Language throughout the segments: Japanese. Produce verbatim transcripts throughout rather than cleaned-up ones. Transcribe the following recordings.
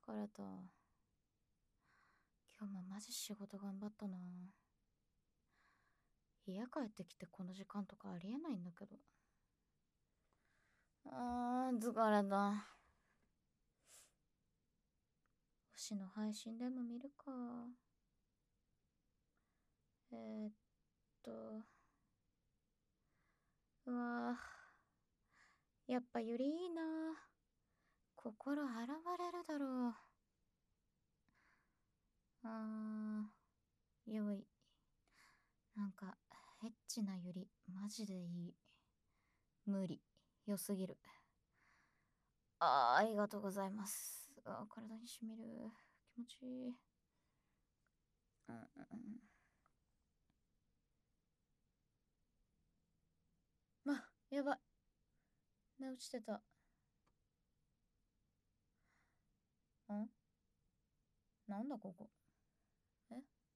疲れた。今日もマジ仕事頑張ったな。家帰ってきてこの時間とかありえないんだけど。あー、疲れた。星の配信でも見るか。えー、っと。うわぁ。やっぱゆりいいな。心洗われるだろう。あー、よい。なんか、エッチなゆり、マジでいい。無理。良すぎる。あー、ありがとうございます。あー、体にしみる。気持ちいい。うんうんうん。ま、やばい。寝落ちてた。んなんだここ。え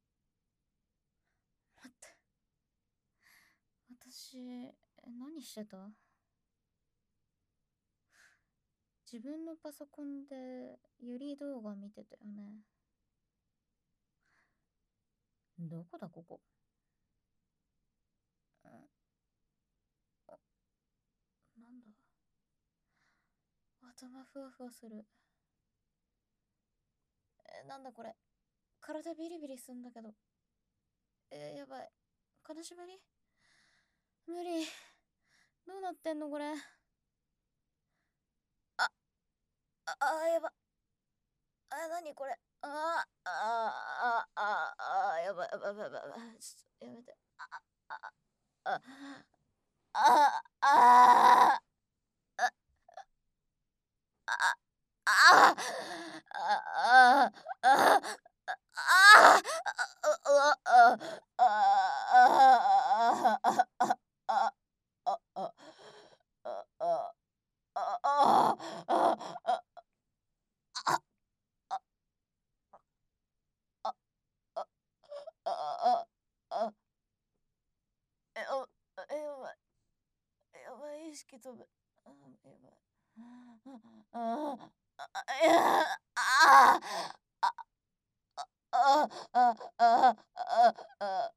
待って。私、何してた？自分のパソコンでゆり動画見てたよね。どこだここ。んあ、なんだ。頭ふわふわする。え、なんだこれ。体ビリビリすんだけど。えー、やばい。金縛り？無理。どうなってんのこれ。あ、あ、あ、やば。あ、なにこれ。ああ、ああ、ああ、やばい、やばい、やばい、やばい。ちょっとやめて。あ、あ、あ、あ、あ、あ、あ、あ、あ、あ、え、お、え、やばい。やばい、意識飛ぶ。あ、やばい。あ、あ、あ、いや、あ、あ、あ、あ、あ、あ、あ、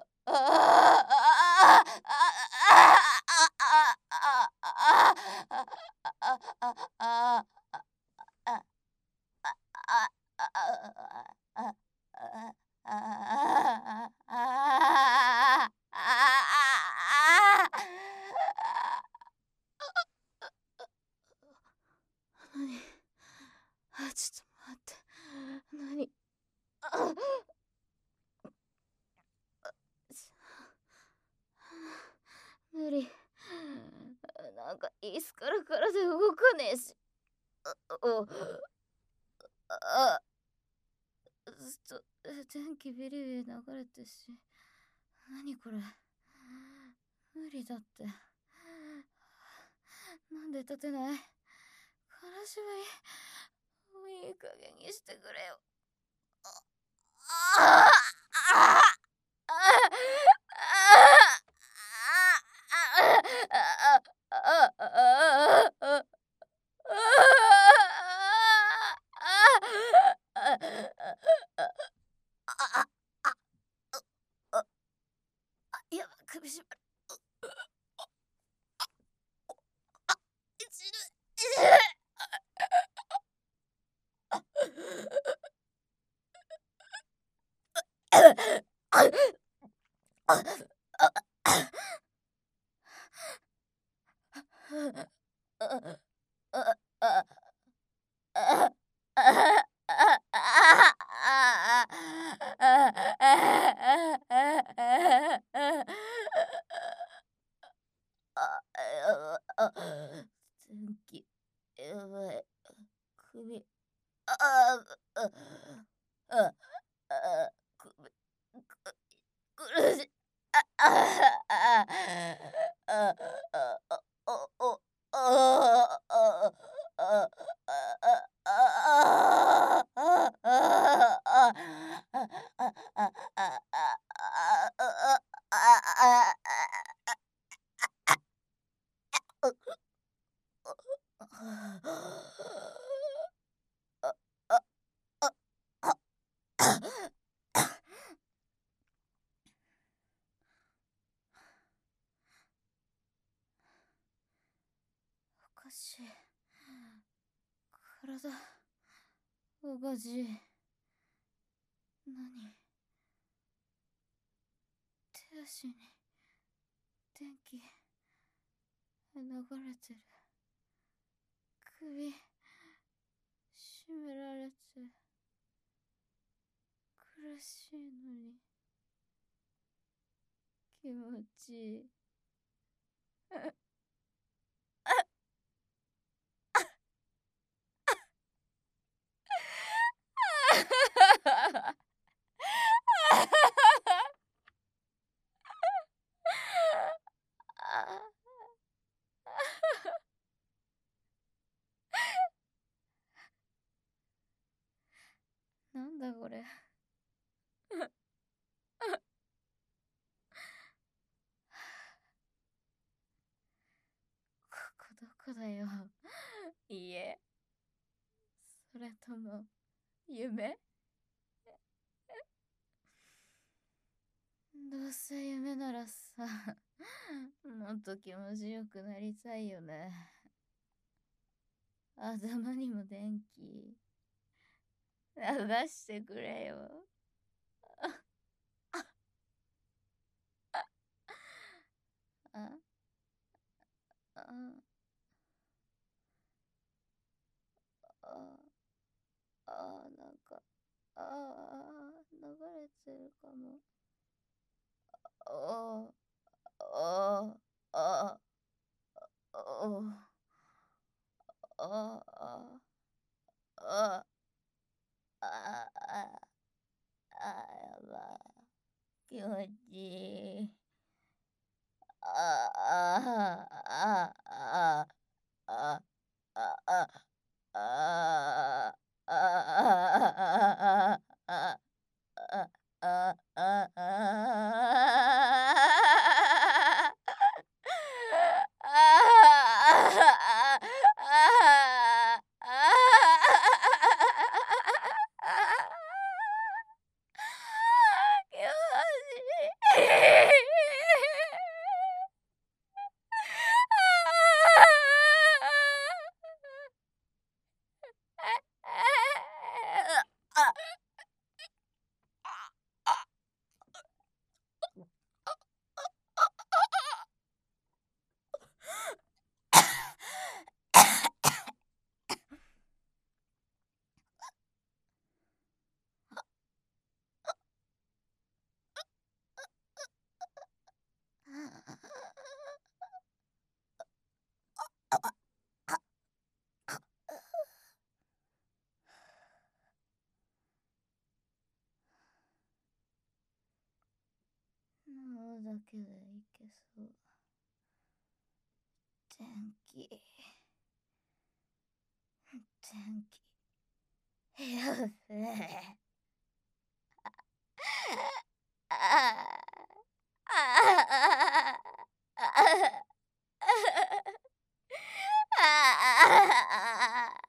何？あ、ちょっと待って。何？あ、無理。なんか椅子から体動かねえし。お、あ、ずっと電気ビリビリ流れてし。何これ。無理だって。なんで立てない？金縛り。もういい加減にしてくれよ。ああやば、首絞まる。死ぬ。電気、やばい。首、ああ、ああ、あ、首、く、苦しい。あ、あ、あ、あ、あ、あ、お、お、あ、あ、あ、 体おかしい。何？手足に電気流れてる。首絞められて苦しいのに気持ちいい。なんだこれ。ここどこだよ。家？それとも夢？どうせ夢ならさ、もっと気持ちよくなりたいよね。頭にも電気流してくれよ。ああああなんかああ流れてるかも。ああああああああああやばい。気持ちいい。あああああああああああああ脳だけでいけそう。電気電気やべえ。ああああああ